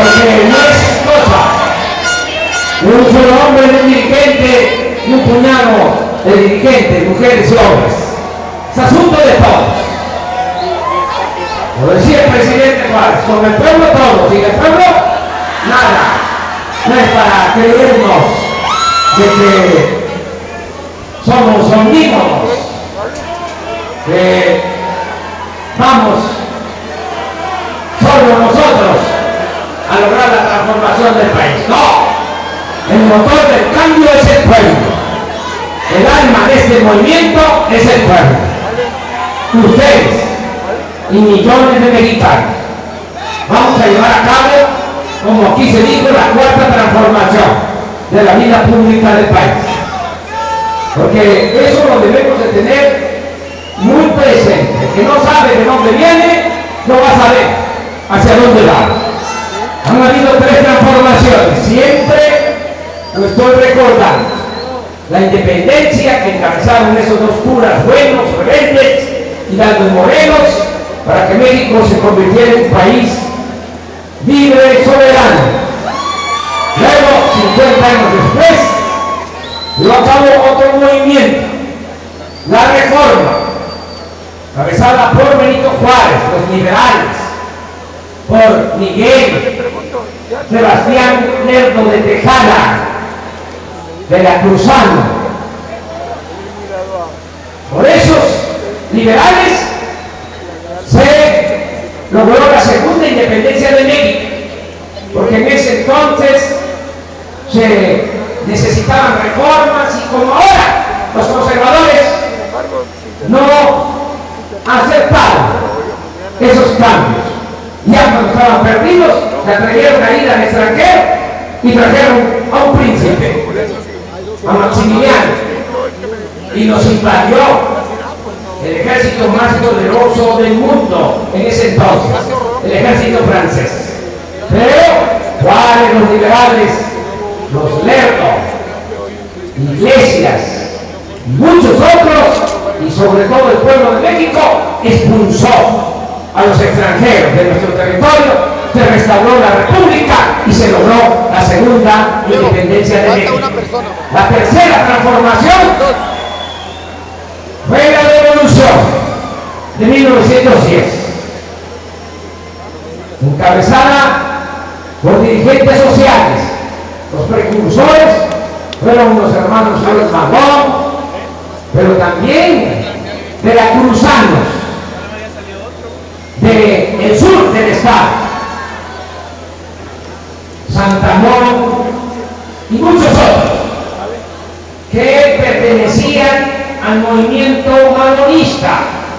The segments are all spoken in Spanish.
porque no es cosa de un solo hombre, de un dirigente y un puñado de dirigentes, mujeres y hombres. Es asunto de todos. Lo decía el presidente Juárez, con el pueblo todo, sin el pueblo nada. No es para creernos de que somos omnímodos, que vamos solo nosotros a lograr la transformación del país. No, el motor del cambio es el pueblo, el alma de este movimiento es el pueblo, ustedes y millones de mexicanos. Vamos a llevar a cabo, como aquí se dijo, la cuarta transformación de la vida pública del país, porque eso lo debemos de tener muy presente. El que no sabe de dónde viene no va a saber hacia dónde va. Han habido 3 transformaciones, siempre lo estoy recordando: la independencia, que encabezaron esos 2 curas buenos, rebeldes, Hidalgo y Morelos, para que México se convirtiera en un país libre y soberano. Luego, 50 años después, llevó a cabo otro movimiento, la Reforma, encabezada por Benito Juárez, los liberales, por Miguel Sebastián Lerdo de Tejada, veracruzano. Por esos liberales se logró la segunda independencia de México, porque en ese entonces se necesitaban reformas y como ahora los conservadores no aceptaron esos cambios. Ya cuando estaban perdidos, se atrevieron a ir al extranjero y trajeron a un príncipe, a Maximiliano, y nos invadió el ejército más poderoso del mundo en ese entonces, el ejército francés. Pero Juárez, los liberales, los Lerdo, Iglesias y muchos otros, y sobre todo el pueblo de México, expulsó a los extranjeros de nuestro territorio, se restauró la república y se logró la segunda independencia de México. La tercera transformación fue la revolución de 1910, encabezada por dirigentes sociales. Los precursores fueron los hermanos Flores Magón, pero también veracruzanos del sur del estado, Santamón y muchos otros, que pertenecían al movimiento maronista,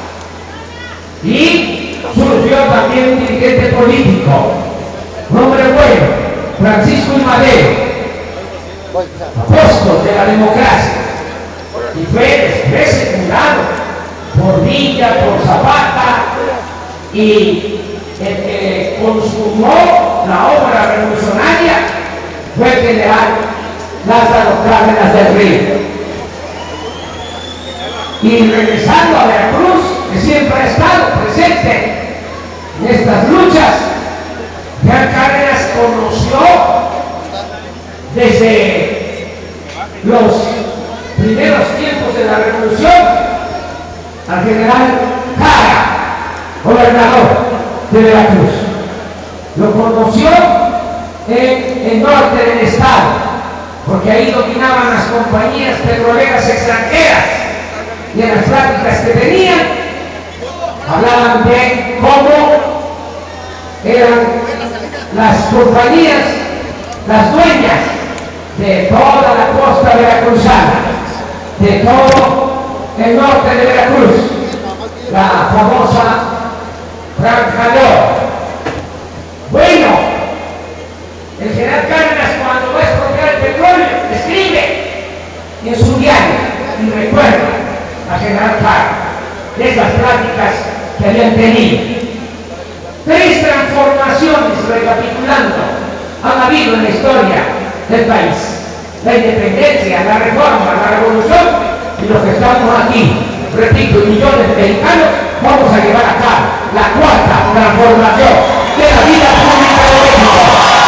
y surgió también un dirigente político, un hombre bueno, Francisco I. Madero, apóstol de la democracia, y fue después secundado por Villa, por Zapata, y el que consumó la obra revolucionaria fue el general Lázaro Cárdenas del Río. Y regresando a Veracruz, que siempre ha estado presente en estas luchas, General Cárdenas conoció desde los primeros tiempos de la revolución al general Jara, gobernador de Veracruz. Lo conoció en el norte del estado, porque ahí dominaban las compañías petroleras extranjeras, y en las pláticas que tenían hablaban de cómo eran las compañías las dueñas de toda la costa veracruzana, de todo el norte de Veracruz, la famosa Franja de Oro. Bueno, el general Cárdenas, cuando va a expropiar el petróleo, escribe en su diario y recuerda a general Cárdenas de esas pláticas que habían tenido. 3 transformaciones, recapitulando, han habido en la historia del país: la independencia, la reforma, la revolución, y los que estamos aquí, repito, millones de mexicanos, vamos a llevar a cabo la cuarta transformación de la vida pública de México.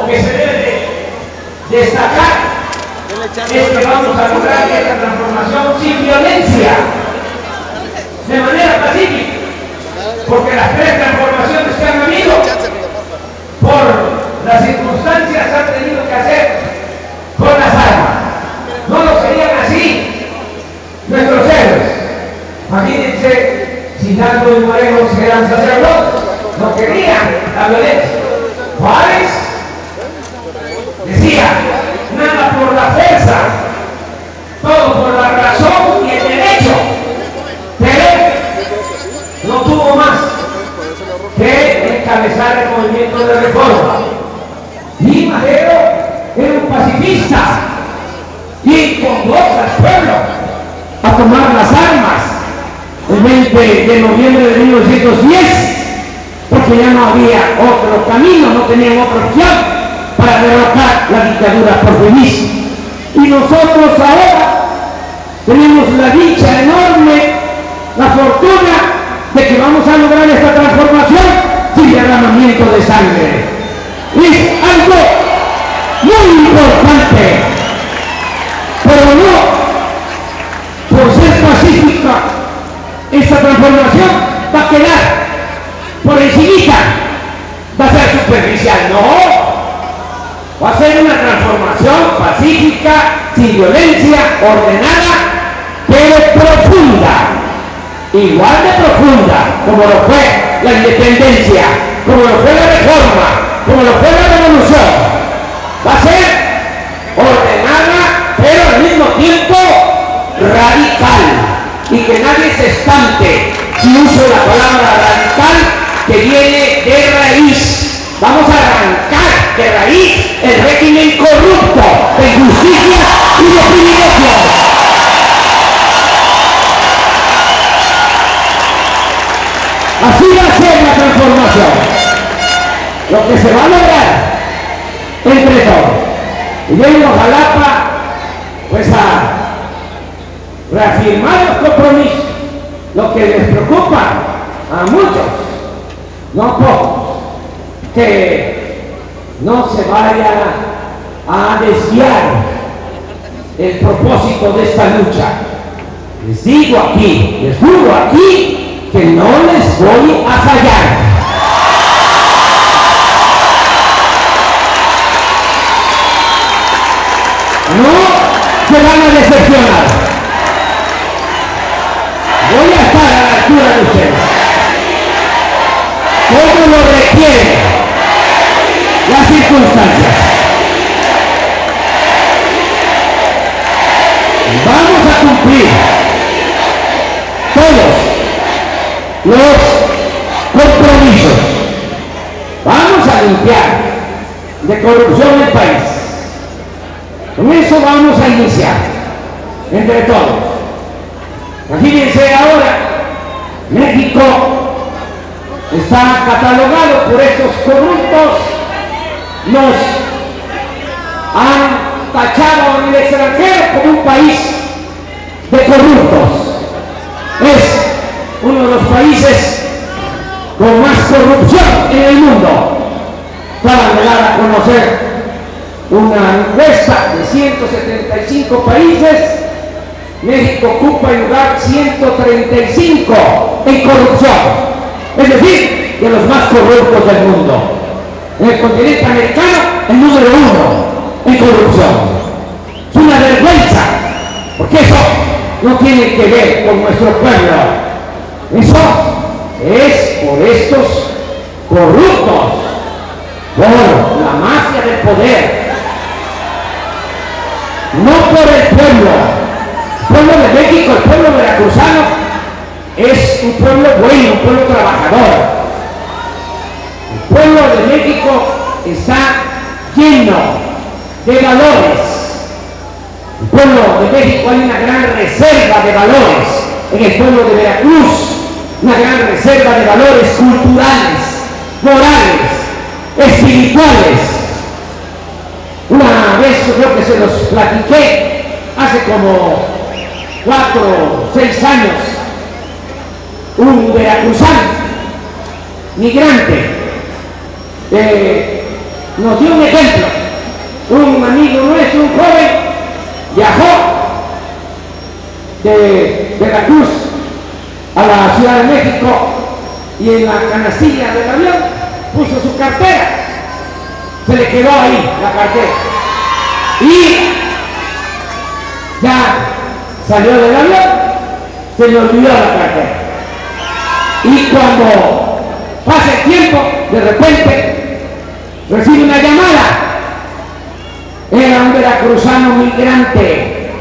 que se debe de destacar es que vamos a lograr esta transformación sin violencia, de manera pacífica, porque las tres transformaciones que han habido por las circunstancias han tenido que hacer con las armas. No lo serían así nuestros héroes. Imagínense si Hidalgo y Morelos eran sacerdotes, no querían la violencia. Juárez decía, nada por la fuerza, todo por la razón y el derecho, pero no tuvo más que encabezar el movimiento de reforma. Y Madero era un pacifista y convocó al pueblo a tomar las armas el 20 de noviembre de 1910, porque ya no había otro camino, no tenían otra opción para derrocar la dictadura porfirista. Y nosotros ahora tenemos la dicha enorme, la fortuna de que vamos a lograr esta transformación sin derramamiento de sangre. Es algo muy importante, pero no por ser pacífica. Esta transformación va a quedar por encimita, va a ser superficial, no. Va a ser una transformación pacífica, sin violencia, ordenada, pero profunda. Igual de profunda como lo fue la independencia, como lo fue la reforma, como lo fue la revolución. Va a ser ordenada, pero al mismo tiempo radical. Y que nadie se espante si uso la palabra radical, que viene de raíz. Vamos a arrancar de raíz el régimen corrupto de injusticia y de privilegios. Así va a ser la transformación. Lo que se va a lograr entre todos. Y vengo a Jalapa pues a reafirmar los compromisos. Lo que les preocupa a muchos, no a pocos, que no se vaya a desviar el propósito de esta lucha. Les digo aquí, les juro aquí, que no les voy a fallar. No se van a decepcionar. Voy a estar a la altura de ustedes, como lo requieren las circunstancias. Vamos a cumplir todos los compromisos. Vamos a limpiar de corrupción el país. Con eso vamos a iniciar entre todos. Imagínense ahora, México está catalogado por estos corruptos, nos han tachado en el extranjero como un país de corruptos. Es uno de los países con más corrupción en el mundo. Acaban de dar a conocer una encuesta de 175 países. México ocupa el lugar 135 en corrupción, es decir, de los más corruptos del mundo. En el continente americano, el número 1 en corrupción. Es una vergüenza, porque eso no tiene que ver con nuestro pueblo. Eso es por estos corruptos, por la mafia del poder, no por el pueblo. El pueblo de México, el pueblo veracruzano, es un pueblo bueno, un pueblo trabajador. El pueblo de México está lleno de valores. En el pueblo de México hay una gran reserva de valores. En el pueblo de Veracruz, una gran reserva de valores culturales, morales, espirituales. Una vez yo creo que se los platiqué hace como 4 o 6 años, un veracruzano, migrante de nos dio un ejemplo. Un amigo nuestro, un joven, viajó de Veracruz a la Ciudad de México y en la canastilla del avión puso su cartera, se le quedó ahí la cartera y ya salió del avión, se le olvidó la cartera y cuando pasa el tiempo, de repente recibe una llamada. Era un veracruzano migrante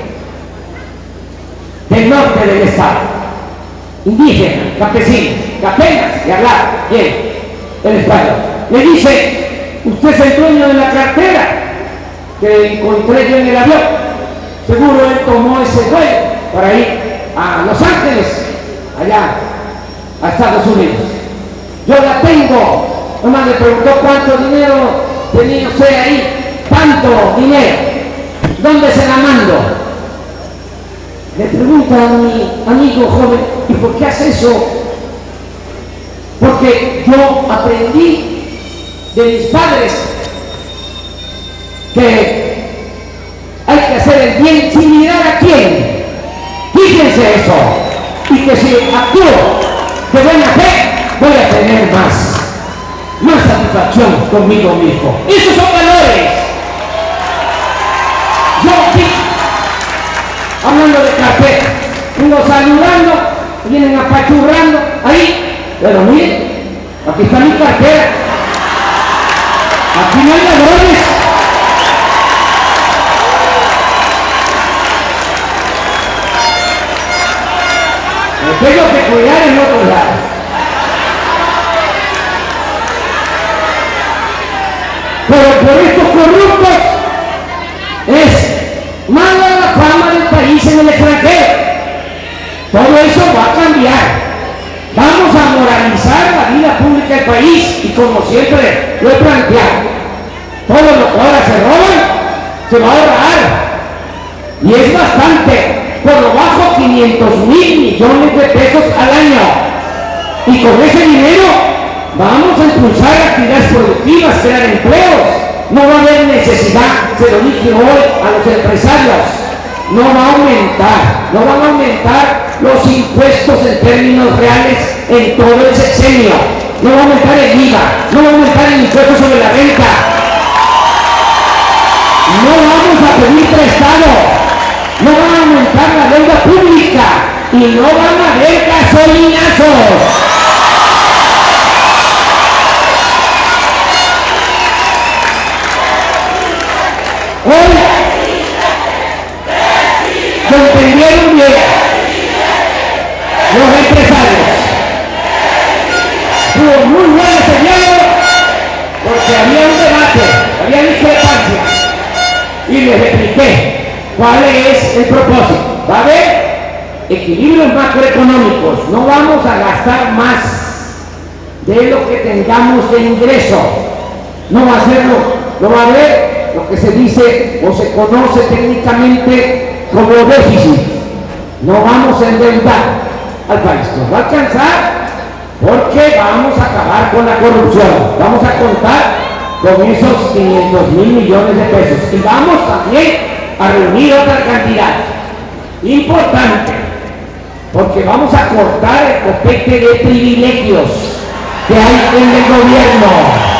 del norte del estado, indígena, campesino, que apenas que hablaba bien el español. Le dice: usted es el dueño de la cartera que encontré yo en el avión. Seguro él tomó ese vuelo para ir a Los Ángeles, allá a Estados Unidos. Yo la tengo. Nomás le preguntó cuánto dinero tenía usted ahí. Tanto dinero. ¿Dónde se la mando? Le pregunta a mi amigo joven: ¿y por qué hace eso? Porque yo aprendí de mis padres que hay que hacer el bien sin mirar a quién. Fíjense eso. Y que si actúo de buena fe, voy a tener más satisfacción conmigo mismo. Esos son valores. Yo aquí, hablando de café, vengo saludando, vienen apachurrando ahí, pero miren, aquí está mi cartera, aquí no hay ladrones. Me tengo que cuidar en otro lado. Pero por estos corruptos es mala la fama del país en el extranjero. Todo eso va a cambiar. Vamos a moralizar la vida pública del país y, como siempre lo he planteado, todo lo que ahora se roban se va a ahorrar. Y es bastante. Por lo bajo, 500,000 millones de pesos al año. Y con ese dinero vamos a impulsar actividades productivas, crear empleos. No va a haber necesidad, se lo dije hoy a los empresarios, no van a aumentar los impuestos en términos reales en todo el sexenio. No va a aumentar el IVA, no va a aumentar el impuesto sobre la renta. No vamos a pedir prestado, no van a aumentar la deuda pública y no van a haber gasolinazos. Hoy lo entendieron bien los empresarios. Estuvo muy bueno ese diálogo porque había un debate, había discrepancia y les expliqué cuál es el propósito. Va a haber equilibrios macroeconómicos, no vamos a gastar más de lo que tengamos de ingreso, no va a hacerlo, no va a haber lo que se dice o se conoce técnicamente como déficit. No vamos a endeudar al país, nos va a alcanzar porque vamos a acabar con la corrupción, vamos a contar con esos 500,000 millones de pesos y vamos también a reunir otra cantidad importante, porque vamos a cortar el copete de privilegios que hay en el gobierno.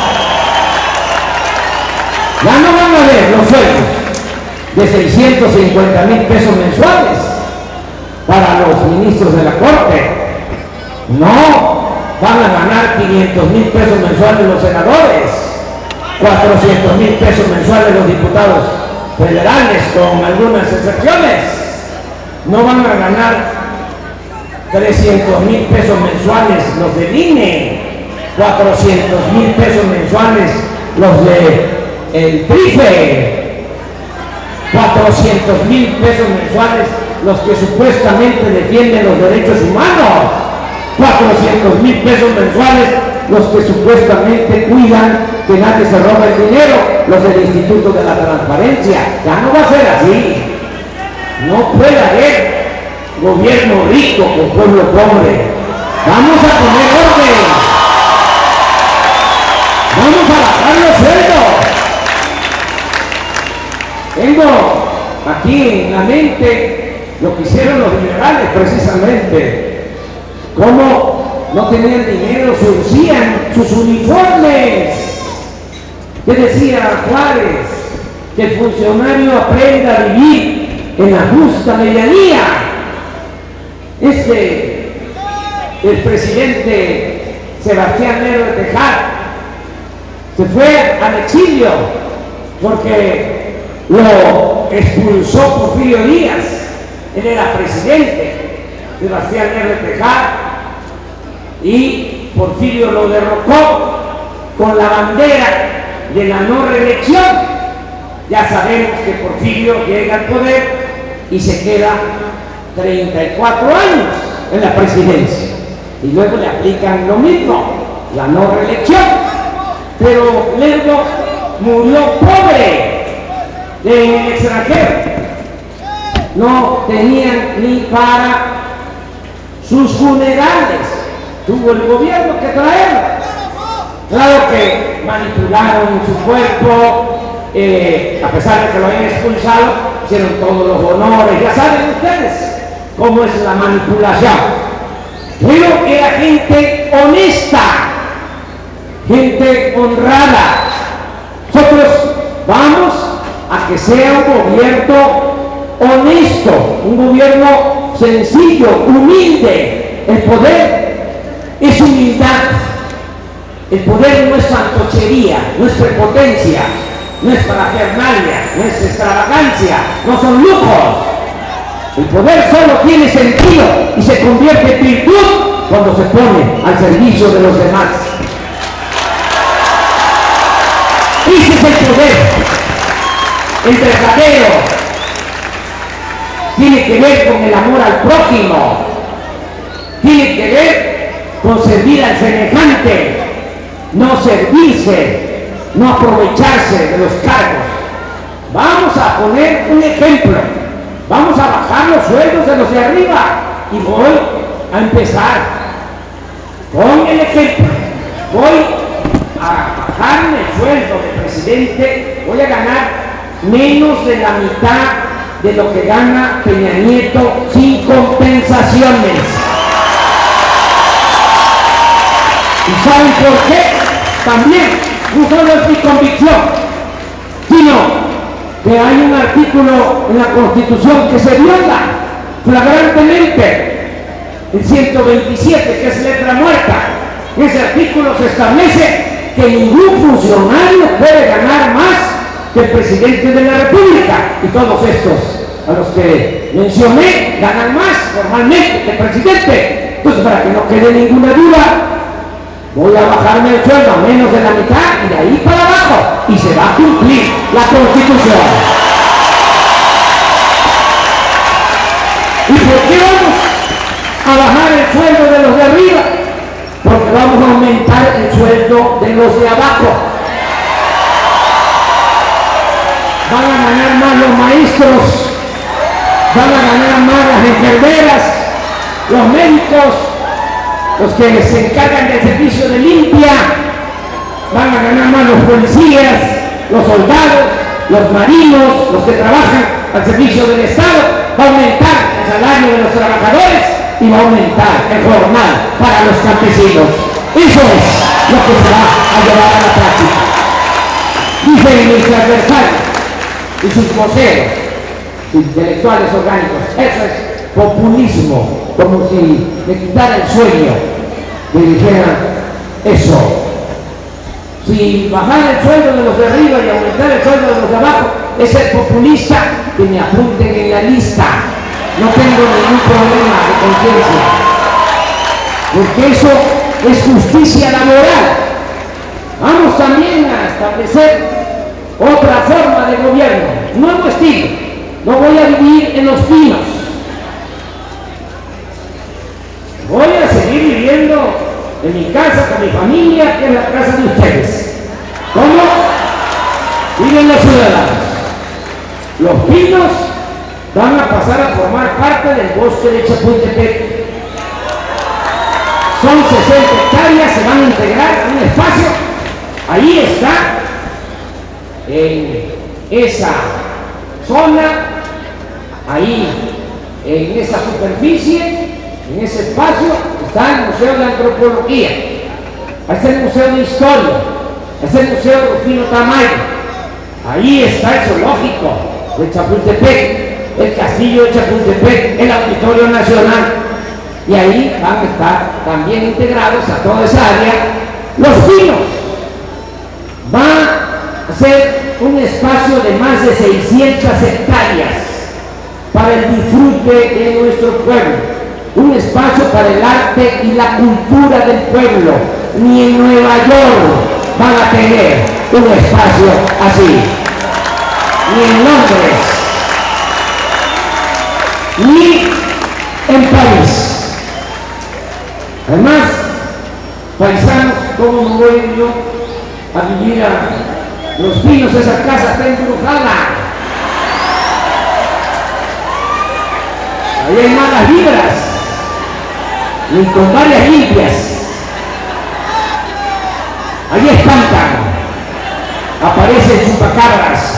Ya no van a ver los sueldos de 650,000 pesos mensuales para los ministros de la Corte. No, van a ganar 500,000 pesos mensuales los senadores, 400,000 pesos mensuales los diputados federales, con algunas excepciones. No van a ganar 300,000 pesos mensuales los del INE, 400,000 pesos mensuales los de el TRIFE, 400,000 pesos mensuales los que supuestamente defienden los derechos humanos, 400,000 pesos mensuales los que supuestamente cuidan que nadie se roba el dinero, los del Instituto de la Transparencia. Ya no va a ser así. No puede haber gobierno rico con pueblo pobre. Vamos a poner orden. Vamos a bajar los sueldos. Tengo aquí en la mente lo que hicieron los liberales precisamente, cómo no tenían dinero, surcían sus uniformes. ¿Qué decía Juárez? Que el funcionario aprenda a vivir en la justa medianía. El presidente Sebastián Lerdo de Tejada se fue al exilio porque lo expulsó Porfirio Díaz. Él era presidente, Sebastián Lerdo de Tejada, y Porfirio lo derrocó con la bandera de la no reelección. Ya sabemos que Porfirio llega al poder y se queda 34 años en la presidencia, y luego le aplican lo mismo, la no reelección. Pero Lerdo murió pobre en el extranjero, no tenían ni para sus funerales, tuvo el gobierno que traerlo. Claro que manipularon su cuerpo, a pesar de que lo habían expulsado, hicieron todos los honores. Ya saben ustedes cómo es la manipulación. Pero era gente honesta, gente honrada. Nosotros vamos a que sea un gobierno honesto, un gobierno sencillo, humilde. El poder es humildad. El poder no es fantochería, no es prepotencia, no es parafernalia, no es extravagancia, no son lujos. El poder solo tiene sentido y se convierte en virtud cuando se pone al servicio de los demás. Ese es el poder. El verdadero tiene que ver con el amor al prójimo, tiene que ver con servir al semejante, no servirse, no aprovecharse de los cargos. Vamos a poner un ejemplo, vamos a bajar los sueldos de los de arriba, y voy a empezar con el ejemplo. Voy a bajarme el sueldo de presidente, voy a ganar menos de la mitad de lo que gana Peña Nieto sin compensaciones. ¿Y saben por qué? También, no solo es mi convicción, sino que hay un artículo en la Constitución que se viola flagrantemente, el 127, que es letra muerta. En ese artículo se establece que ningún funcionario puede ganar más que el presidente de la República, y todos estos a los que mencioné ganan más formalmente que el presidente. Entonces, para que no quede ninguna duda, voy a bajarme el sueldo a menos de la mitad y de ahí para abajo, y se va a cumplir la Constitución. ¿Y por qué vamos a bajar el sueldo de los de arriba? Porque vamos a aumentar el sueldo de los de abajo. Van a ganar más los maestros, van a ganar más las enfermeras, los médicos, los que se encargan del servicio de limpia, van a ganar más los policías, los soldados, los marinos, los que trabajan al servicio del Estado. Va a aumentar el salario de los trabajadores y va a aumentar el jornal para los campesinos. Eso es lo que se va a llevar a la práctica. Dicen mis adversarios y sus voceros, sus intelectuales orgánicos, eso es populismo, como si me quitara el sueño que dijeran eso. Si bajar el sueldo de los de arriba y aumentar el sueldo de los de abajo es ser populista, que me apunten en la lista. No tengo ningún problema de conciencia, porque eso es justicia laboral. Vamos también a establecer otra forma de gobierno, nuevo estilo. No voy a vivir en los pinos, voy a seguir viviendo en mi casa con mi familia, que es la casa de ustedes. ¿Cómo viven los ciudadanos? Los pinos van a pasar a formar parte del bosque de Chapultepec. Son 60 hectáreas, se van a integrar en un espacio. Ahí está, en esa zona, ahí, en esa superficie, en ese espacio, está el Museo de Antropología, ahí está el Museo de Historia, ahí está el Museo Rufino Tamayo, ahí está el Zoológico de Chapultepec, el Castillo de Chapultepec, el Auditorio Nacional, y ahí van a estar también integrados a toda esa área Los Pinos. Va a ser un espacio de más de 600 hectáreas para el disfrute de nuestro pueblo, un espacio para el arte y la cultura del pueblo. Ni en Nueva York van a tener un espacio así, ni en Londres, ni en París. Además, paisanos, ¿cómo no voy yo a vivir a Los Pinos? Esa casa está embrujada. Ahí hay malas vibras, ni con varias limpias. Ahí espantan, aparecen chupacabras.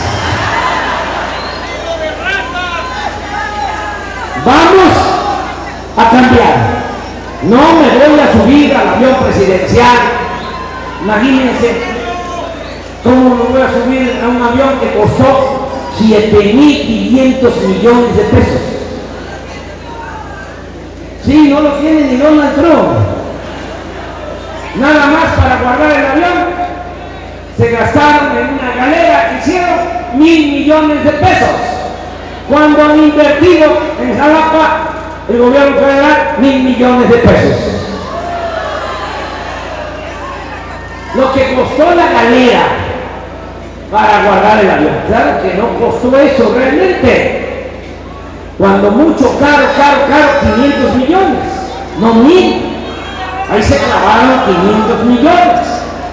Vamos a cambiar. No me voy a subir al avión presidencial. Imagínense cómo me voy a subir a un avión que costó 7.500 millones de pesos. Sí, no lo tiene ni Donald Trump. Nada más para guardar el avión se gastaron en una galera que hicieron 1.000 millones de pesos, cuando han invertido en Jalapa el gobierno federal 1.000 millones de pesos. Lo que costó la galera para guardar el avión, claro que no costó eso realmente, cuando mucho caro, 500 millones, no 1.000, ahí se clavaron 500 millones,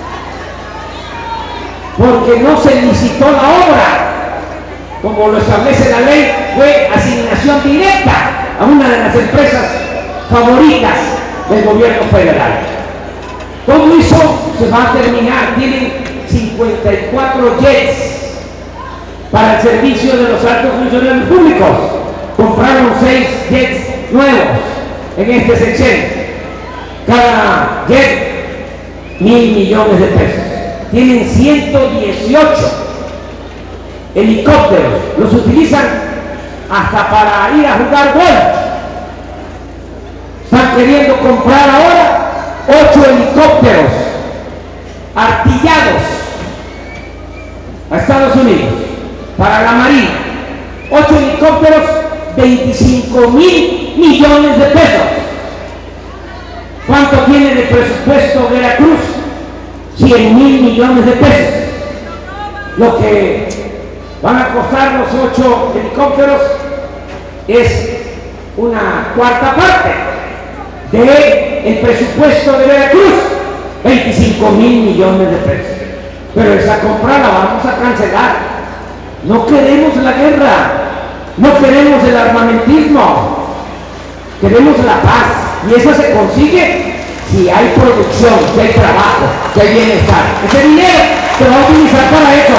porque no se licitó la obra, como lo establece la ley, fue asignación directa a una de las empresas favoritas del gobierno federal. Todo eso se va a terminar. Tienen 54 jets para el servicio de los altos funcionarios públicos. Compraron 6 jets nuevos en este sexenio. Cada jet 1.000 millones de pesos. Tienen 118 helicópteros. Los utilizan hasta para ir a jugar golf. Están queriendo comprar ahora 8 helicópteros artillados a Estados Unidos para la Marina. 8 helicópteros, 25.000 millones de pesos. ¿Cuánto tiene de presupuesto Veracruz? 100.000 millones de pesos. Lo que van a costar los 8 helicópteros es una cuarta parte del presupuesto de Veracruz, 25.000 millones de pesos. Pero esa compra la vamos a cancelar. No queremos la guerra, no queremos el armamentismo, queremos la paz, y esa se consigue si hay producción, si hay trabajo, si hay bienestar. Ese dinero se va a utilizar para eso.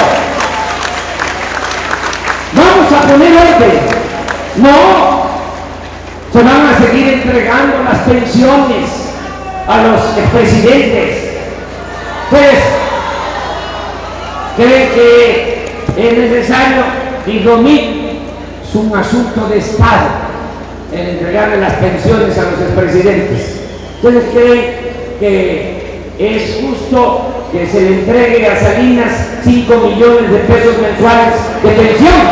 Vamos a poner orden. No se van a seguir entregando las pensiones a los expresidentes. Pues creen que es necesario disminuir, es un asunto de Estado el entregarle las pensiones a los expresidentes. ¿Ustedes creen que es justo que se le entregue a Salinas 5 millones de pesos mensuales de pensión?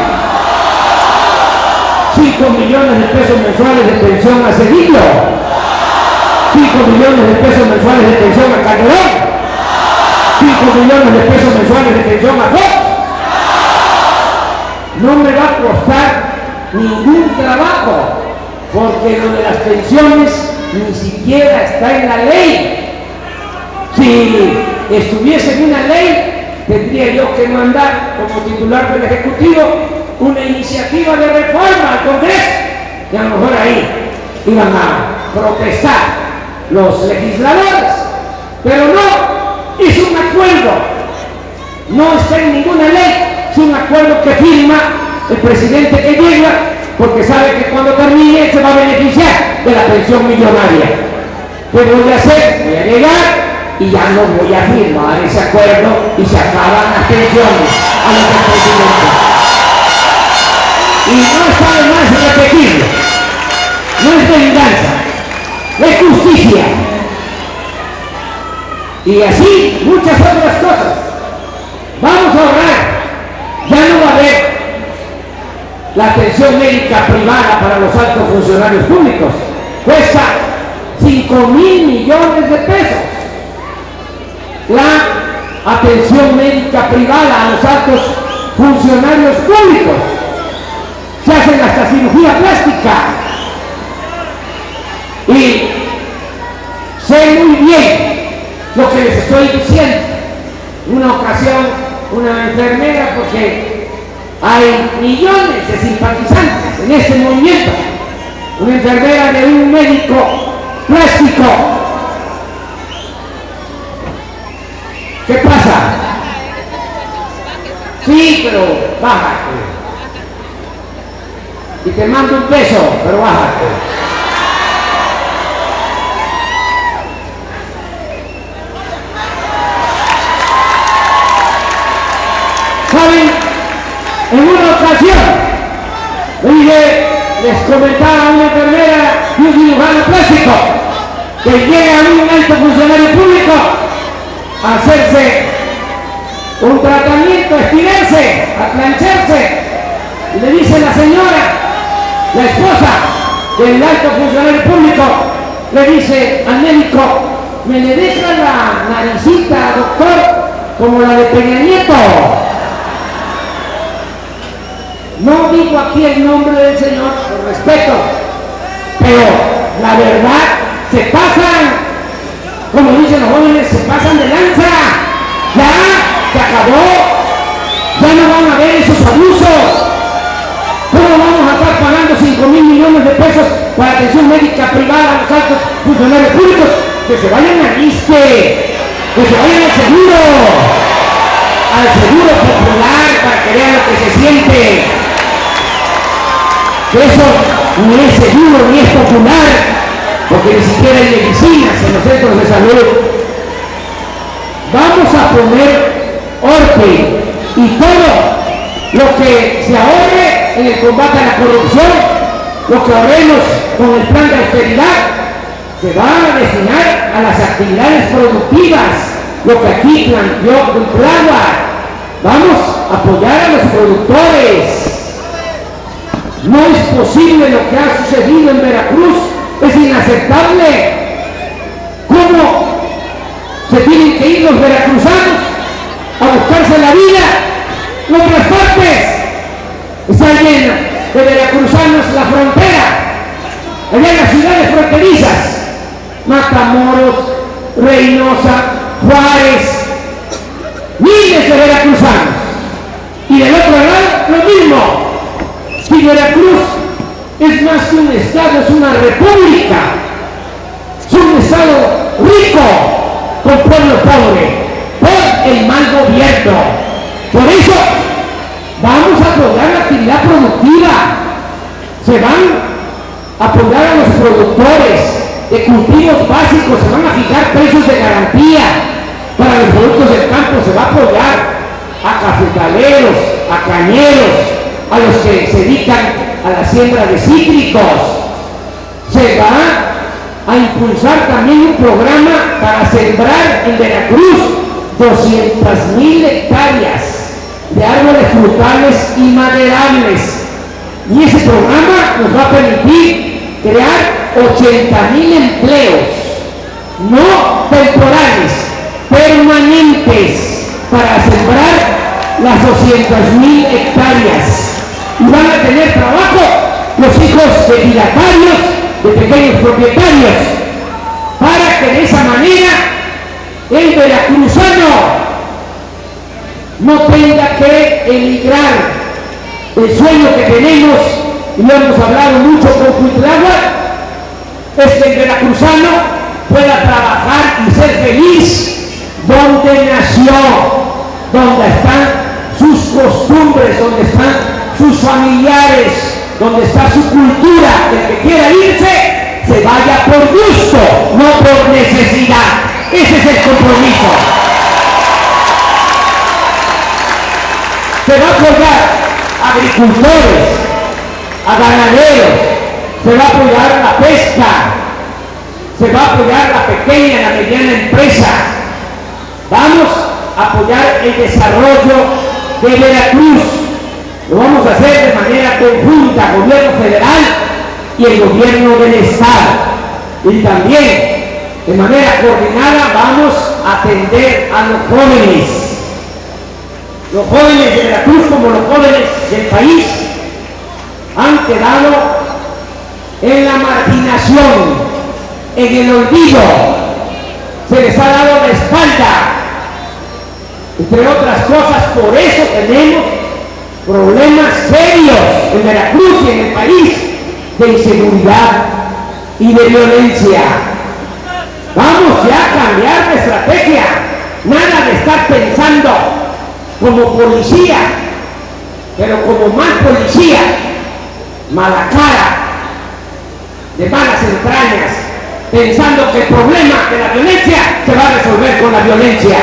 5 millones de pesos mensuales de pensión a Cedillo, 5 millones de pesos mensuales de pensión a Calderón, 5 millones de pesos mensuales de pensión a Fox. No me va a costar ningún trabajo, porque lo de las pensiones ni siquiera está en la ley. Si estuviese en una ley, tendría yo que mandar como titular del Ejecutivo una iniciativa de reforma al Congreso, y a lo mejor ahí iban a protestar los legisladores, pero no, es un acuerdo, no está en ninguna ley, es un acuerdo que firma el presidente que llega, porque sabe que cuando termine se va a beneficiar de la pensión millonaria. ¿Qué voy a hacer? Voy a llegar y ya no voy a firmar ese acuerdo y se acaban las pensiones a los del presidente. Y no está de más repetirlo. No es venganza, es justicia. Y así muchas otras cosas. Vamos a ahorrar. Ya no va a haber la atención médica privada para los altos funcionarios públicos. Cuesta 5.000 millones de pesos la atención médica privada a los altos funcionarios públicos. Se hacen hasta cirugía plástica. Y sé muy bien lo que les estoy diciendo. En una ocasión, una enfermera, porque hay millones de simpatizantes en este movimiento, una enfermera de un médico plástico. ¿Qué pasa? Sí, pero bájate. Y te mando un peso, pero bájate. ¿Saben? En una ocasión, les comentaba a una enfermera y un cirujano plástico que llega a un alto funcionario público a hacerse un tratamiento, a estirarse, a plancharse, y le dice la señora, la esposa del alto funcionario público, le dice al médico, ¿me le deja la naricita, doctor, como la de Peña Nieto? No digo aquí el nombre del señor, por respeto, pero la verdad, se pasan, como dicen los jóvenes, se pasan de lanza. Ya, se acabó, ya no van a haber esos abusos. ¿Cómo vamos a estar pagando 5.000 millones de pesos para atención médica privada a los altos funcionarios públicos? Que se vayan al ISSSTE, que se vayan al seguro popular, para que vean lo que se siente. Que eso ni es seguro ni es popular, porque ni siquiera hay medicinas en los centros de salud. Vamos a poner orden y todo lo que se ahorre en el combate a la corrupción, lo que ahorremos con el plan de austeridad, se va a destinar a las actividades productivas, lo que aquí planteó Plagua. Vamos a apoyar a los productores. No es posible lo que ha sucedido en Veracruz, es inaceptable. ¿Cómo se tienen que ir los veracruzanos a buscarse la vida en otras partes? Está llena de veracruzanos la frontera, allá en las ciudades fronterizas, Matamoros, Reynosa, Juárez, miles de veracruzanos. Y del otro lado, lo mismo. Si Veracruz es más que un estado, es una república, es un estado rico, con pueblo pobre, por el mal gobierno. Por eso, vamos a apoyar la actividad productiva, se van a apoyar a los productores de cultivos básicos, se van a fijar precios de garantía para los productos del campo, se va a apoyar a cafetaleros, a cañeros, a los que se dedican a la siembra de cítricos. Se va a impulsar también un programa para sembrar en Veracruz 200.000 hectáreas de árboles frutales y maderables. Y ese programa nos va a permitir crear 80.000 empleos, no temporales, permanentes, para sembrar las 200.000 hectáreas. Y van a tener trabajo los hijos de ejidatarios, de pequeños propietarios, para que de esa manera el veracruzano no tenga que emigrar. El sueño que tenemos, y lo hemos hablado mucho con Cuitlagua, es que el veracruzano pueda trabajar y ser feliz donde nació, donde están sus costumbres, donde están sus familiares, donde está su cultura. El que quiera irse, se vaya por gusto, no por necesidad. Ese es el compromiso. Se va a apoyar a agricultores, a ganaderos, se va a apoyar la pesca, se va a apoyar la pequeña y la mediana empresa. Vamos a apoyar el desarrollo de Veracruz. Lo vamos a hacer de manera conjunta, gobierno federal y el gobierno del estado. Y también, de manera coordinada, vamos a atender a los jóvenes. Los jóvenes de Veracruz, como los jóvenes del país, han quedado en la marginación, en el olvido. Se les ha dado la espalda. Entre otras cosas, por eso tenemos problemas serios en Veracruz y en el país de inseguridad y de violencia. Vamos ya a cambiar de estrategia. Nada de estar pensando como policía, pero como mal policía, mala cara, de malas entrañas, pensando que el problema de la violencia se va a resolver con la violencia.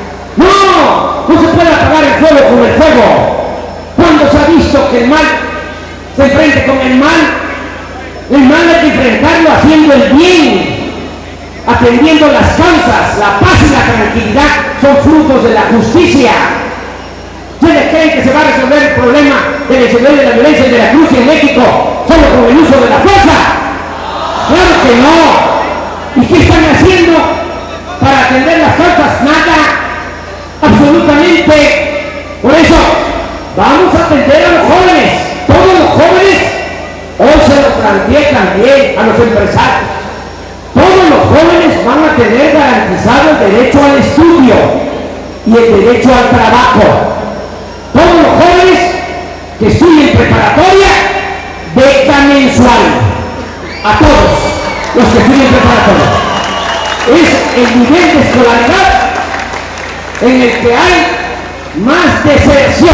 No, no se puede apagar el fuego con el fuego. Cuando se ha visto que el mal se enfrente con el mal hay que enfrentarlo haciendo el bien, atendiendo las causas. La paz y la tranquilidad son frutos de la justicia. ¿Ustedes creen que se va a resolver el problema de la inseguridad y de la violencia en Veracruz y en México solo con el uso de la fuerza? ¡Claro que no! ¿Y qué están haciendo para atender las causas? Nada, absolutamente. Por eso, vamos a atender a los jóvenes, todos los jóvenes. Hoy se lo planteé también a los empresarios. Todos los jóvenes van a tener garantizado el derecho al estudio y el derecho al trabajo. Todos los jóvenes que estudien preparatoria, beca mensual. A todos los que estudien preparatoria. Es el nivel de escolaridad en el que hay más deserción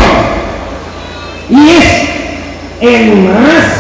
y es el más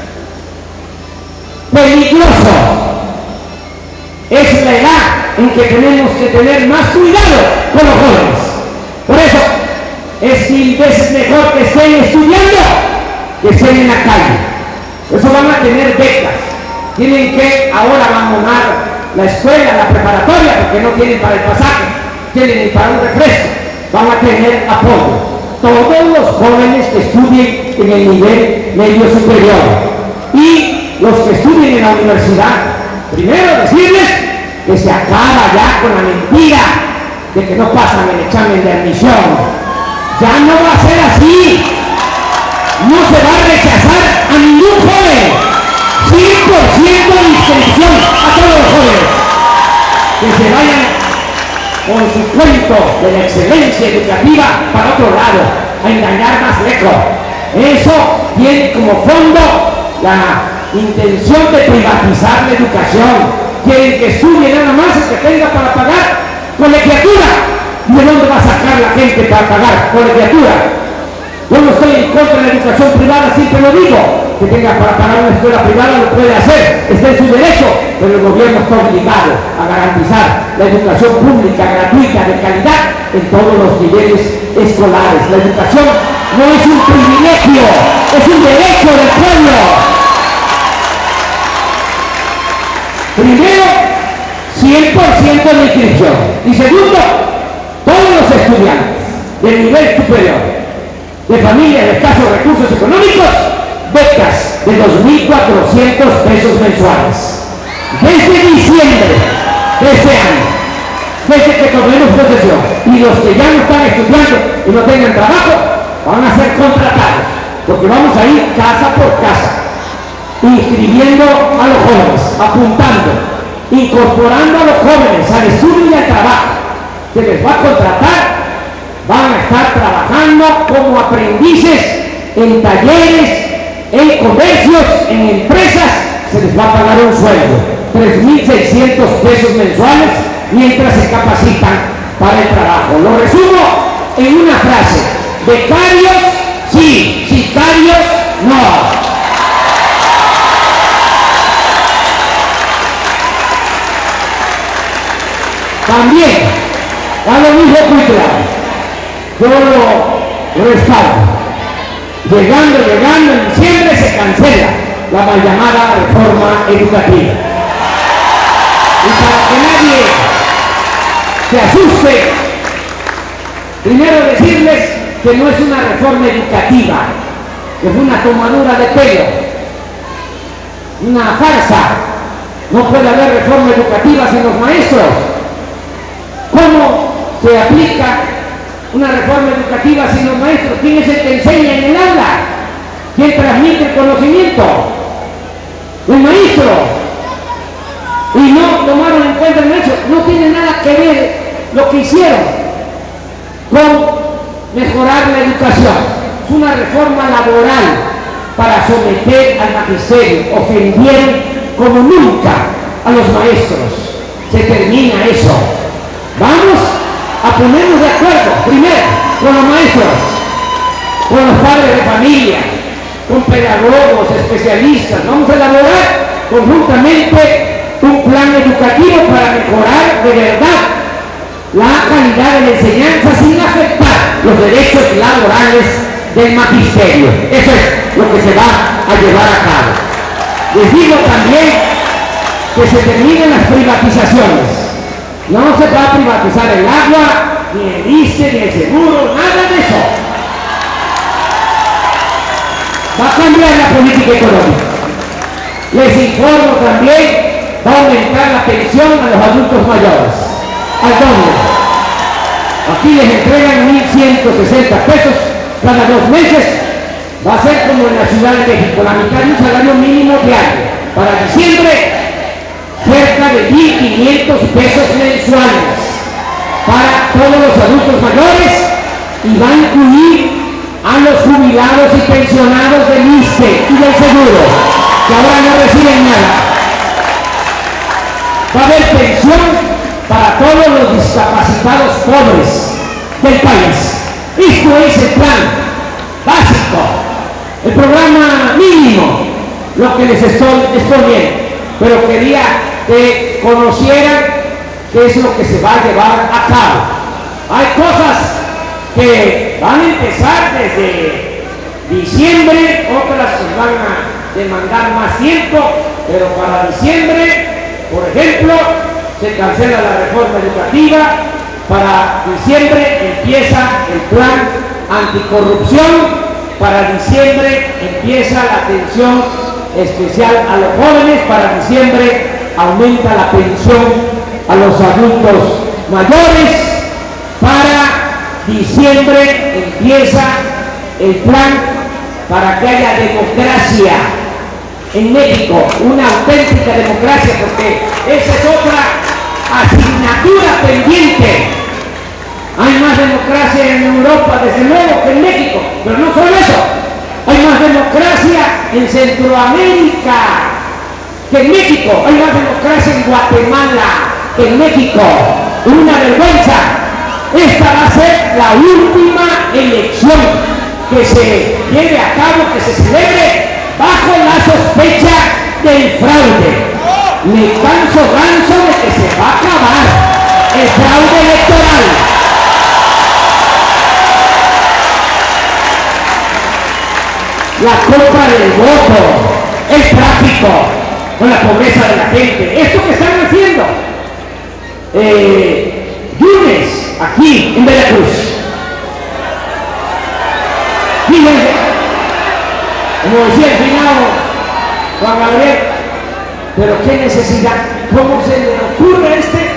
peligroso. Es la edad en que tenemos que tener más cuidado con los jóvenes. Por eso es 1000 veces mejor que estén estudiando que estén en la calle. Por eso van a tener becas. Tienen que ahora abandonar la escuela, la preparatoria, porque no tienen para el pasaje, tienen ni para un refresco. Van a tener apoyo. Todos los jóvenes que estudien en el nivel medio superior y los que estudien en la universidad, primero decirles que se acaba ya con la mentira de que no pasan el examen de admisión. Ya no va a ser así. No se va a rechazar a ningún joven. 100% de inscripción a todos los jóvenes. Que se vayan con su cuento de la excelencia educativa para otro lado, a engañar más lejos. Eso tiene como fondo la intención de privatizar la educación. Quieren que estudie nada más el que tenga para pagar colegiatura. ¿Y de dónde va a sacar la gente para pagar colegiatura? Yo no estoy en contra de la educación privada, siempre lo digo. Que tenga para pagar una escuela privada lo puede hacer, está en su derecho, pero el gobierno está obligado a garantizar la educación pública, gratuita, de calidad, en todos los niveles escolares. La educación no es un privilegio, es un derecho del pueblo. Primero, 100% de inscripción. Y segundo, todos los estudiantes del nivel superior, de familias de escasos recursos económicos, becas de 2.400 pesos mensuales. Desde diciembre de este año, desde que tomemos posesión, y los que ya no están estudiando y no tengan trabajo, van a ser contratados, porque vamos a ir casa por casa, inscribiendo a los jóvenes, apuntando, incorporando a los jóvenes al estudio y al trabajo. Se les va a contratar, van a estar trabajando como aprendices en talleres, en comercios, en empresas. Se les va a pagar un sueldo, 3.600 pesos mensuales, mientras se capacitan para el trabajo. Lo resumo en una frase: becarios sí, sicarios también, ya lo dijo muy claro, yo lo respaldo. Llegando en diciembre se cancela la mal llamada reforma educativa. Y para que nadie se asuste, primero decirles que no es una reforma educativa, es una tomadura de pelo, una farsa. No puede haber reforma educativa sin los maestros. ¿Cómo se aplica una reforma educativa sin los maestros? ¿Quién es el que enseña en el aula? ¿Quién transmite el conocimiento? El maestro. Y no tomaron en cuenta el maestro. No tiene nada que ver lo que hicieron con mejorar la educación. Es una reforma laboral para someter al magisterio. Ofendieron como nunca a los maestros. Se termina eso. Vamos a ponernos de acuerdo, primero, con los maestros, con los padres de familia, con pedagogos, especialistas. Vamos a elaborar conjuntamente un plan educativo para mejorar de verdad la calidad de la enseñanza sin afectar los derechos laborales del magisterio. Eso es lo que se va a llevar a cabo. Les digo también que se terminen las privatizaciones. No se va a privatizar el agua, ni el ICE, ni el seguro, nada de eso. Va a cambiar la política económica. Les informo también, va a aumentar la pensión a los adultos mayores, al doble. Aquí les entregan 1.160 pesos cada 2 meses. Va a ser como en la Ciudad de México, la mitad de un salario mínimo diario. Para diciembre, cerca de 1.500 pesos mensuales para todos los adultos mayores, y va a incluir a los jubilados y pensionados del ISSSTE y del seguro, que ahora no reciben nada. Va a haber pensión para todos los discapacitados pobres del país. Esto es el plan básico, el programa mínimo, lo que les estoy exponiendo. Pero quería que conocieran qué es lo que se va a llevar a cabo. Hay cosas que van a empezar desde diciembre, otras que van a demandar más tiempo, pero para diciembre, por ejemplo, se cancela la reforma educativa. Para diciembre empieza el plan anticorrupción. Para diciembre empieza la atención especial a los jóvenes. Para diciembre aumenta la pensión a los adultos mayores. Para diciembre empieza el plan para que haya democracia en México, una auténtica democracia, porque esa es otra asignatura pendiente. Hay más democracia en Europa, desde luego, que en México, pero no solo eso, hay más democracia en Centroamérica que en México, hay más democracia en Guatemala que en México. Una vergüenza. Esta va a ser la última elección que se lleve a cabo, que se celebre bajo la sospecha del fraude. Me canso ganso de que se va a acabar el fraude electoral. La compra del voto, el tráfico con la pobreza de la gente, esto que están haciendo. Yunes, aquí en Veracruz. Fíjense, como decía el finado Juan Gabriel, pero qué necesidad, ¿cómo se le ocurre a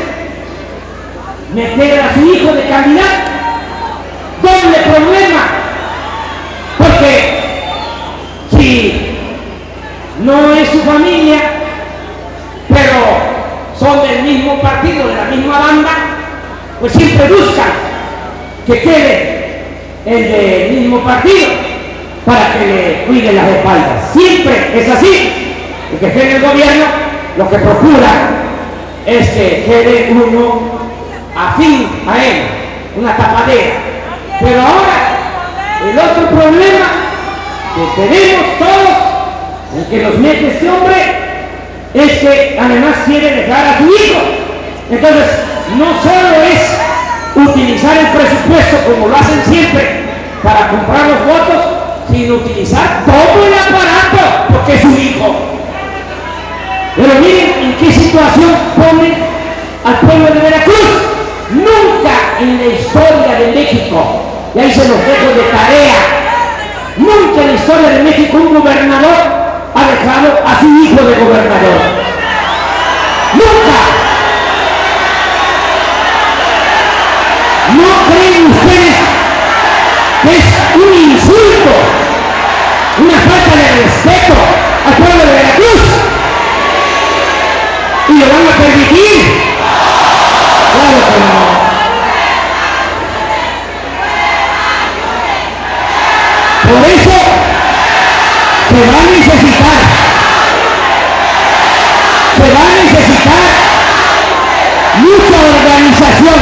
meter a su hijo de candidato? Doble problema, porque si no es su familia, pero son del mismo partido, de la misma banda, pues siempre buscan que quede el del mismo partido para que le cuide las espaldas. Siempre es así. El que esté en el gobierno lo que procura es que quede uno afín a él, una tapadera. Pero ahora, el otro problema que tenemos todos, el que nos mete este hombre, es que además quiere dejar a su hijo. Entonces, no solo es utilizar el presupuesto como lo hacen siempre para comprar los votos, sino utilizar todo el aparato porque es su hijo. Pero miren en qué situación pone al pueblo de Veracruz. Nunca en la historia de México, y ahí se los dejo de tarea, nunca en la historia de México un gobernador ha dejado a su hijo de gobernador. ¡Nunca! ¿No creen ustedes que es un insulto, una falta de respeto al pueblo de Veracruz? ¿Y lo van a permitir? Claro que no. Por eso se va a necesitar mucha organización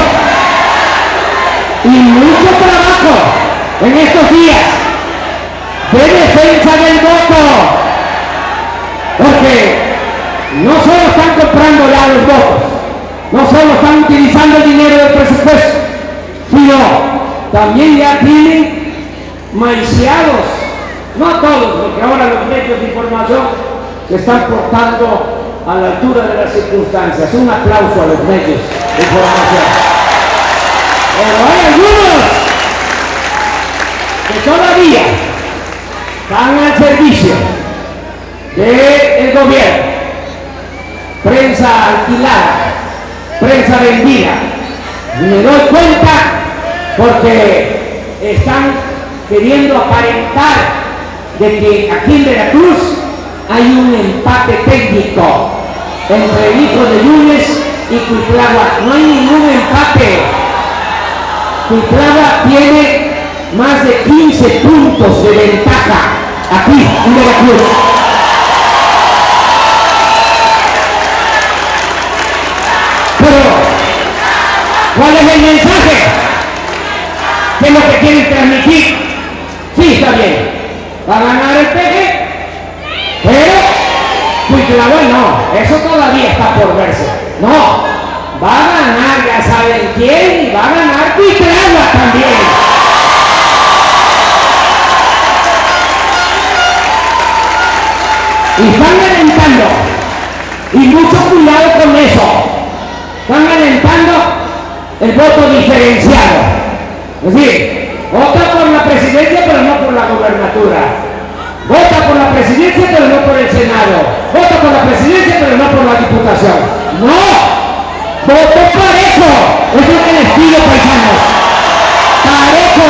y mucho trabajo en estos días de defensa del voto, porque no solo están comprando ya los votos, no solo están utilizando el dinero del presupuesto, sino también ya tienen maiciados, no todos, porque ahora los medios de información se están portando a la altura de las circunstancias. Un aplauso a los medios de información. Pero hay algunos que todavía están al servicio del gobierno. Prensa alquilada, prensa vendida. Y me doy cuenta porque están queriendo aparentar de que aquí en Veracruz hay un empate técnico entre el hijo de Yunes y Cuitlagua. No hay ningún empate. Cuitlagua tiene más de 15 puntos de ventaja aquí en Veracruz. Pero, ¿cuál es el mensaje? ¿Qué es lo que quieren transmitir? Sí, está bien, va a ganar el PG, pero Cuitlagua no, eso todavía está por verse. No, va a ganar, ya saben quién, y va a ganar Cuitlagua también. Y están alentando, y mucho cuidado con eso, están alentando el voto diferenciado. Es decir, vota por la presidencia pero no por la gobernatura. Vota por la presidencia pero no por el Senado. Vota por la presidencia pero no por la diputación. ¡No! ¡Voto parejo! Es lo que les pido, paisanos. ¡Parejo!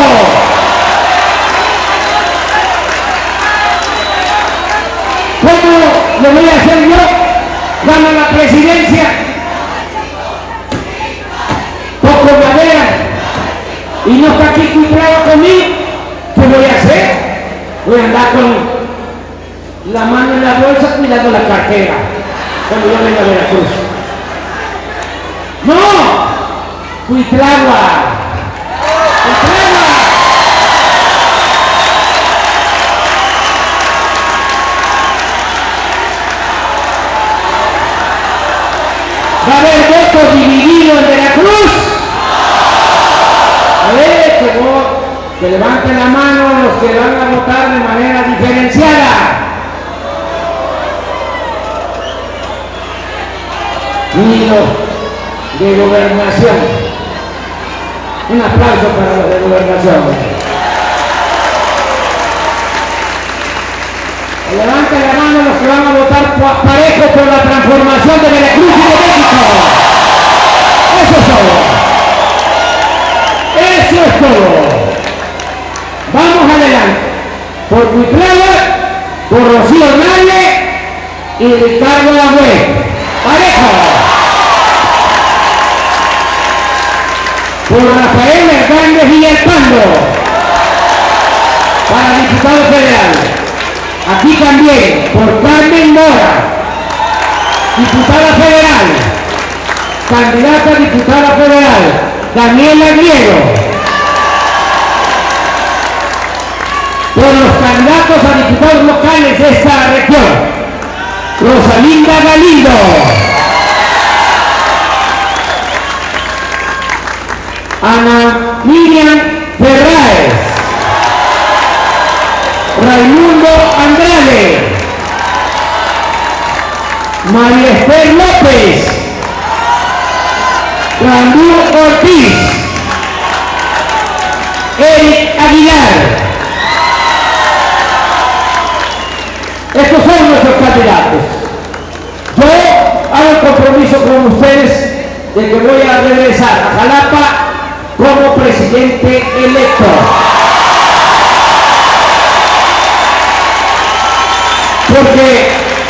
¿Cómo lo voy a hacer yo? Gano la presidencia. Toco madera. Y no está aquí Cuitlagua conmigo. ¿Qué voy a hacer? Voy a andar con la mano en la bolsa cuidando la cartera cuando yo venga a Veracruz. ¡No! Cuitlagua. ¡Cuitlagua! ¿Va a haber votos divididos en Veracruz? A ver, que levanten la mano los que van a votar de manera diferenciada. Y los de gobernación. Un aplauso para los de gobernación. Levanten la mano los que van a votar parejo por la transformación de Veracruz y de México. Eso es todo. Eso es todo. Vamos adelante. Por Cuitlagua, por Rocío Nale y Ricardo Agüed. Parejo. Por Rafael Hernández Villalpando, para diputado federal. Aquí también, por Carmen Mora, diputada federal, candidata a diputada federal, Daniela Griego. Por los candidatos a diputados locales de esta región, Rosalinda Galindo. Ana Miriam Ferraes, Raimundo Andrade, María Esther López, Randú Ortiz, Eric Aguilar. Estos son nuestros candidatos. Yo hago el compromiso con ustedes de que voy a regresar a Jalapa como presidente electo. Porque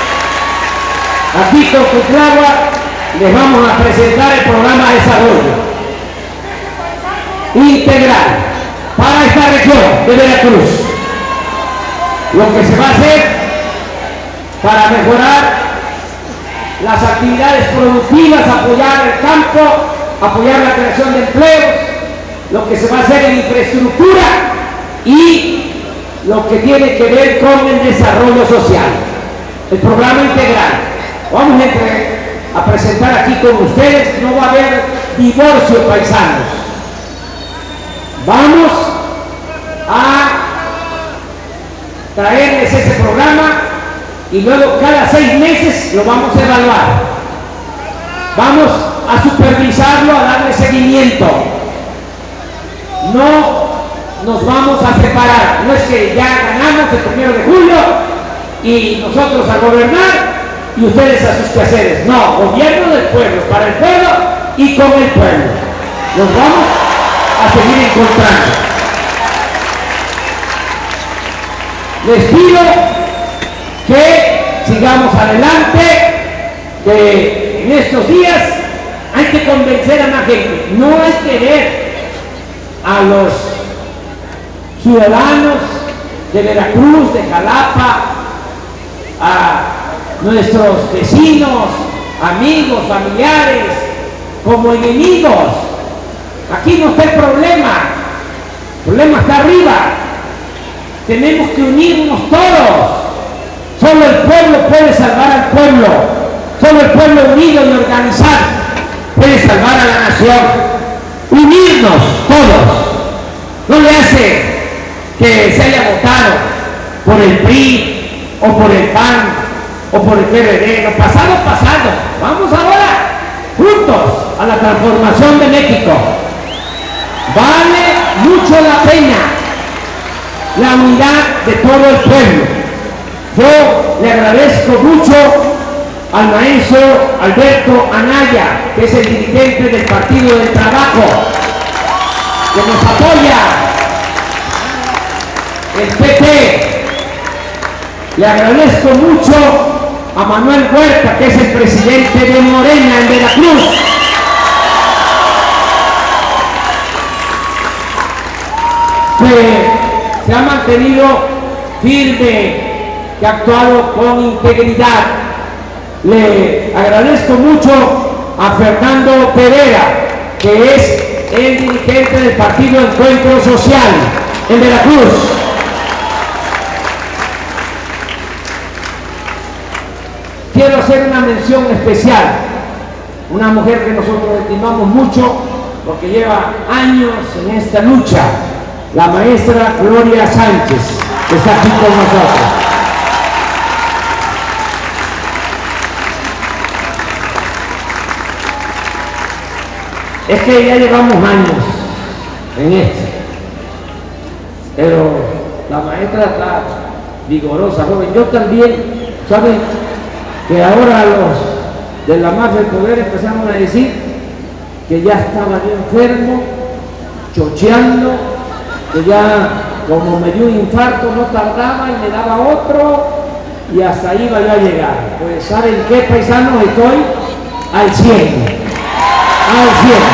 aquí con Cuitlagua les vamos a presentar el programa de desarrollo integral para esta región de Veracruz. Lo que se va a hacer para mejorar las actividades productivas, apoyar el campo, apoyar la creación de empleos, lo que se va a hacer en infraestructura y lo que tiene que ver con el desarrollo social, el programa integral. Vamos a presentar aquí con ustedes, no va a haber divorcio, paisanos. Vamos a traerles ese programa y luego cada 6 meses lo vamos a evaluar. Vamos a supervisarlo, a darle seguimiento. No nos vamos a separar. No es que ya ganamos el 1 de julio y nosotros a gobernar y ustedes a sus quehaceres. No, gobierno del pueblo, para el pueblo y con el pueblo. Nos vamos a seguir encontrando. Les pido que sigamos adelante, que en estos días hay que convencer a la gente, no hay que ver a los ciudadanos de Veracruz, de Jalapa, a nuestros vecinos, amigos, familiares, como enemigos. Aquí no está el problema está arriba. Tenemos que unirnos todos. Solo el pueblo puede salvar al pueblo. Solo el pueblo unido y organizado puede salvar a la nación. Unirnos todos. No le hace que se haya votado por el PRI o por el PAN o por el PRD. Lo pasado. Vamos ahora juntos a la transformación de México. Vale mucho la pena la unidad de todo el pueblo. Yo le agradezco mucho al maestro Alberto Anaya, que es el dirigente del Partido del Trabajo, que nos apoya, el PP. Le agradezco mucho a Manuel Huerta, que es el presidente de Morena en Veracruz. Que se ha mantenido firme, que ha actuado con integridad. Le agradezco mucho a Fernando Pereira, que es el dirigente del Partido Encuentro Social en Veracruz. Quiero hacer una mención especial, una mujer que nosotros estimamos mucho porque lleva años en esta lucha, la maestra Gloria Sánchez, que está aquí con nosotros. Es que ya llevamos años en esto, pero la maestra está vigorosa, joven. Yo también, ¿saben? Que ahora los de la mafia del poder empezaron a decir que ya estaba yo enfermo, chocheando, que ya como me dio un infarto no tardaba y me daba otro y hasta ahí iba yo a llegar. Pues ¿saben qué, paisanos? Estoy al 100, al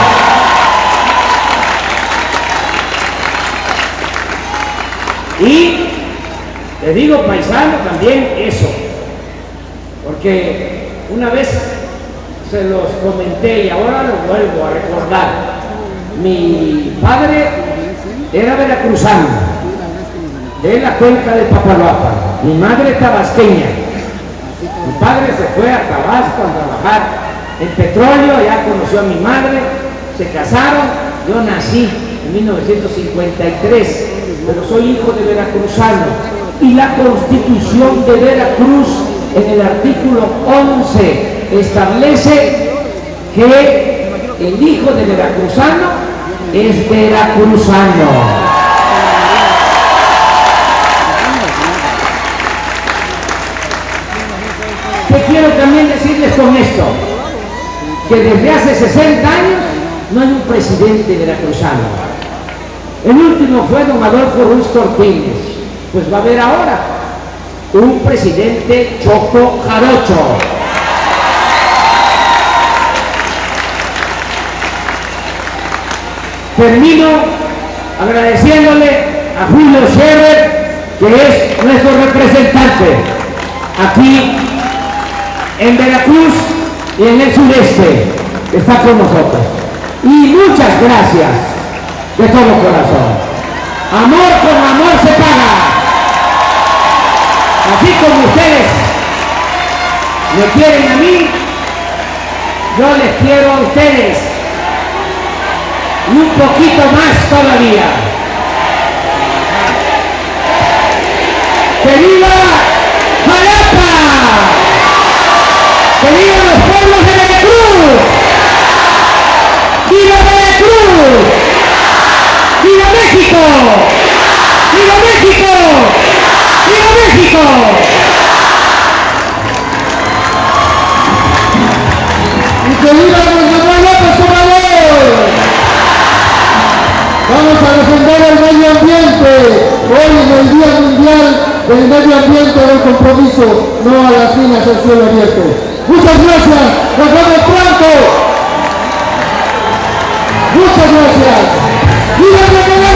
100. Y les digo, paisano, también eso, porque una vez se los comenté y ahora lo vuelvo a recordar. Mi padre era veracruzano, de la cuenca de Papaloapan, mi madre tabasqueña. Mi padre se fue a Tabasco a trabajar en petróleo, allá conoció a mi madre, se casaron Yo nací en 1953, pero soy hijo de veracruzano. Y la Constitución de Veracruz, en el artículo 11, establece que el hijo de veracruzano es veracruzano. ¿Qué quiero también decirles con esto? Que desde hace 60 años no hay un presidente veracruzano. El último fue don Adolfo Ruiz Cortines. Pues va a haber ahora un presidente choco jarocho. Termino agradeciéndole a Julio Scherer, que es nuestro representante aquí en Veracruz y en el sureste, está con nosotros. Y muchas gracias de todo corazón. Amor con amor se paga. Así como ustedes me quieren a mí, yo les quiero a ustedes. Y un poquito más todavía. ¡Que viva Jalapa! ¡Que vivan los pueblos de Veracruz! ¡Viva Veracruz! ¡Viva México! ¡Viva México! ¡Viva México! ¡Y que viva Manuel López Obrador! Vamos a defender el medio ambiente. Hoy en el Día Mundial del Medio Ambiente del Compromiso no a las minas del cielo abierto. Muchas gracias. Nos vemos pronto. Muchas gracias. ¡Viva Veracruz!